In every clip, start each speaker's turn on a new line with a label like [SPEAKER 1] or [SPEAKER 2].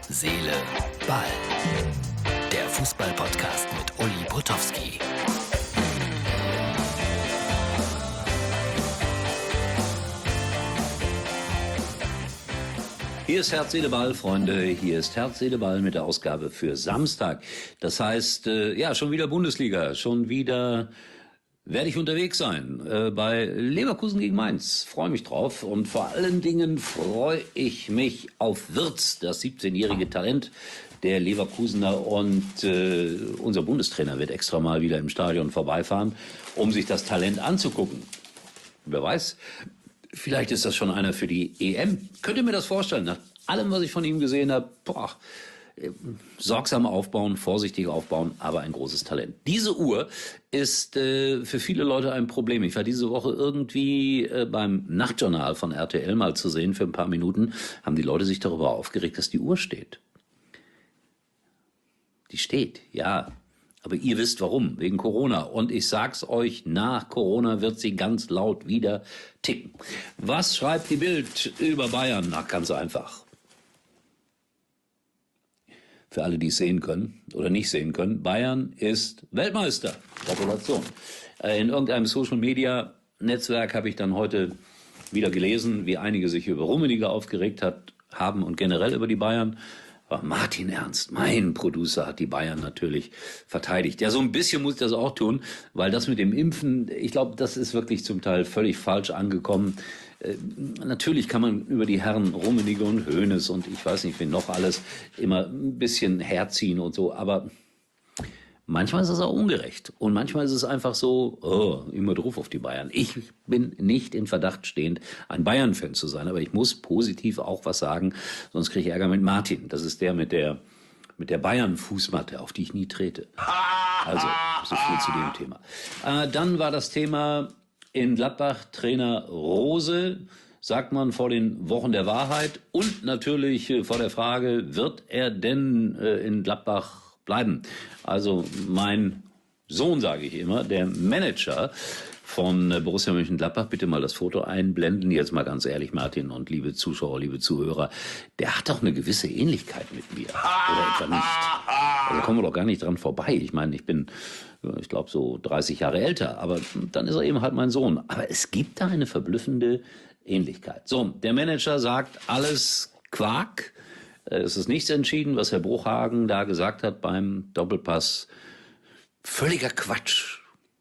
[SPEAKER 1] Seele, Ball. Der Fußball-Podcast mit Uli Potowski.
[SPEAKER 2] Hier ist Herz, Seele, Ball, Freunde. Hier ist Herz, Seele, Ball mit der Ausgabe für Samstag. Das heißt, schon wieder Bundesliga, schon wieder werde ich unterwegs sein bei Leverkusen gegen Mainz. Freue mich drauf und vor allen Dingen freue ich mich auf Wirtz, das 17-jährige Talent der Leverkusener, und unser Bundestrainer wird extra mal wieder im Stadion vorbeifahren, um sich das Talent anzugucken. Wer weiß, vielleicht ist das schon einer für die EM. Könnt ihr mir das vorstellen? Nach allem, was ich von ihm gesehen habe, sorgsam aufbauen, vorsichtig aufbauen, aber ein großes Talent. Diese Uhr ist für viele Leute ein Problem. Ich war diese Woche irgendwie beim Nachtjournal von RTL mal zu sehen für ein paar Minuten, haben die Leute sich darüber aufgeregt, dass die Uhr steht. Die steht, ja. Aber ihr wisst warum, wegen Corona. Und ich sag's euch, nach Corona wird sie ganz laut wieder ticken. Was schreibt die Bild über Bayern? Na, ganz einfach. Für alle, die es sehen können oder nicht sehen können, Bayern ist Weltmeister. Gratulation. In irgendeinem Social-Media-Netzwerk habe ich dann heute wieder gelesen, wie einige sich über Rummenigge aufgeregt haben und generell über die Bayern. Aber Martin Ernst, mein Producer, hat die Bayern natürlich verteidigt. Ja, so ein bisschen muss ich das auch tun, weil das mit dem Impfen, ich glaube, das ist wirklich zum Teil völlig falsch angekommen. Natürlich kann man über die Herren Rummenigge und Hoeneß und ich weiß nicht, wen noch alles immer ein bisschen herziehen und so, aber manchmal ist es auch ungerecht und manchmal ist es einfach so, immer drauf auf die Bayern. Ich bin nicht in Verdacht stehend, ein Bayern-Fan zu sein, aber ich muss positiv auch was sagen, sonst kriege ich Ärger mit Martin. Das ist der mit der Bayern-Fußmatte, auf die ich nie trete. Also, so viel zu dem Thema. Dann war das Thema in Gladbach Trainer Rose. Sagt man vor den Wochen der Wahrheit und natürlich vor der Frage, wird er denn in Gladbach bleiben? Also mein Sohn, sage ich immer, der Manager von Borussia Mönchengladbach, bitte mal das Foto einblenden. Jetzt mal ganz ehrlich, Martin und liebe Zuschauer, liebe Zuhörer, der hat doch eine gewisse Ähnlichkeit mit mir. Oder etwa nicht? Also kommen wir doch gar nicht dran vorbei. Ich meine, ich bin, ich glaube, so 30 Jahre älter, aber dann ist er eben halt mein Sohn. Aber es gibt da eine verblüffende Ähnlichkeit. So, der Manager sagt, alles Quark. Es ist nichts entschieden, was Herr Bruchhagen da gesagt hat beim Doppelpass. Völliger Quatsch.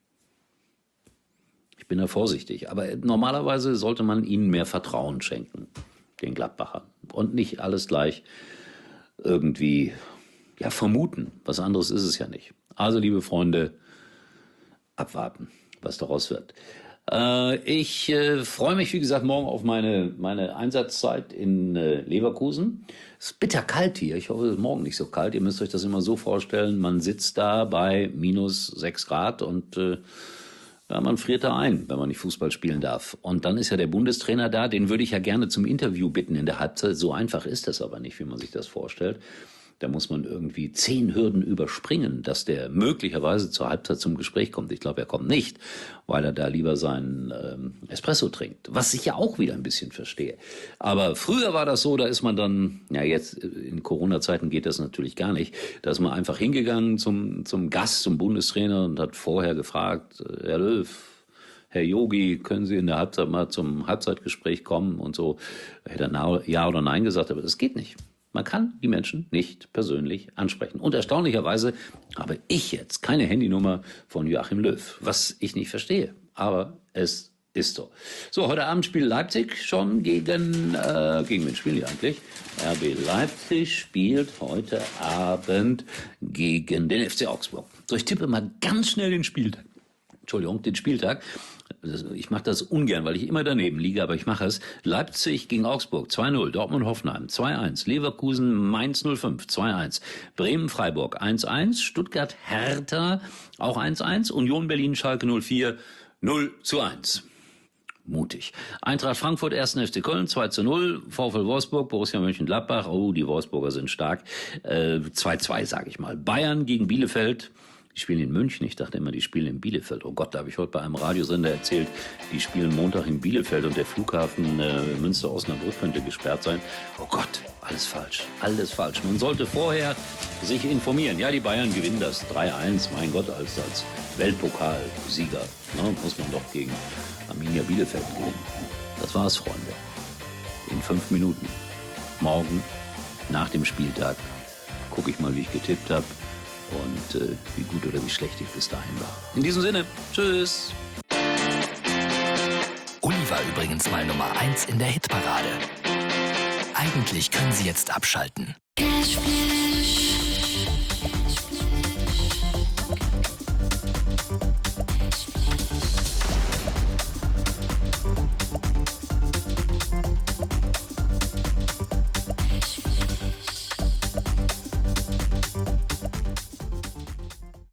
[SPEAKER 2] Ich bin da vorsichtig. Aber normalerweise sollte man ihnen mehr Vertrauen schenken, den Gladbachern. Und nicht alles gleich irgendwie vermuten. Was anderes ist es ja nicht. Also, liebe Freunde, abwarten, was daraus wird. Ich freue mich, wie gesagt, morgen auf meine Einsatzzeit in Leverkusen. Es ist bitterkalt hier. Ich hoffe, es ist morgen nicht so kalt. Ihr müsst euch das immer so vorstellen, man sitzt da bei minus 6 Grad und man friert da ein, wenn man nicht Fußball spielen darf. Und dann ist ja der Bundestrainer da, den würde ich ja gerne zum Interview bitten in der Halbzeit. So einfach ist das aber nicht, wie man sich das vorstellt. Da muss man irgendwie 10 Hürden überspringen, dass der möglicherweise zur Halbzeit zum Gespräch kommt. Ich glaube, er kommt nicht, weil er da lieber seinen Espresso trinkt. Was ich ja auch wieder ein bisschen verstehe. Aber früher war das so, da ist man dann, jetzt in Corona-Zeiten geht das natürlich gar nicht, da ist man einfach hingegangen zum Gast, zum Bundestrainer und hat vorher gefragt, Herr Löw, Herr Yogi, können Sie in der Halbzeit mal zum Halbzeitgespräch kommen und so. Da hätte er Ja oder Nein gesagt, aber das geht nicht. Man kann die Menschen nicht persönlich ansprechen. Und erstaunlicherweise habe ich jetzt keine Handynummer von Joachim Löw, was ich nicht verstehe. Aber es ist so. So, heute Abend spielt Leipzig schon gegen wen spielen die eigentlich? RB Leipzig spielt heute Abend gegen den FC Augsburg. So, ich tippe mal ganz schnell den Spieltag. Ich mache das ungern, weil ich immer daneben liege, aber ich mache es. Leipzig gegen Augsburg 2-0, Dortmund-Hoffenheim 2-1, Leverkusen-Mainz 05 2-1, Bremen-Freiburg 1-1, Stuttgart-Hertha auch 1-1, Union Berlin-Schalke 04 0-1. Mutig. Eintracht Frankfurt, 1. FC Köln 2-0, VfL Wolfsburg, Borussia Mönchengladbach, die Wolfsburger sind stark, 2-2 sage ich mal. Bayern gegen Bielefeld, Die spielen in München. Ich dachte immer, die spielen in Bielefeld. Oh Gott, da habe ich heute bei einem Radiosender erzählt, die spielen Montag in Bielefeld und der Flughafen Münster-Osnabrück könnte gesperrt sein. Oh Gott, alles falsch, alles falsch. Man sollte vorher sich informieren. Ja, die Bayern gewinnen das 3-1, mein Gott, als Weltpokalsieger. Muss man doch gegen Arminia Bielefeld gewinnen. Das war's, Freunde. In 5 Minuten. Morgen, nach dem Spieltag, gucke ich mal, wie ich getippt habe. Und wie gut oder wie schlecht ich bis dahin war. In diesem Sinne, tschüss.
[SPEAKER 1] Uli war übrigens mal Nummer 1 in der Hitparade. Eigentlich können Sie jetzt abschalten.
[SPEAKER 3] Cashflow.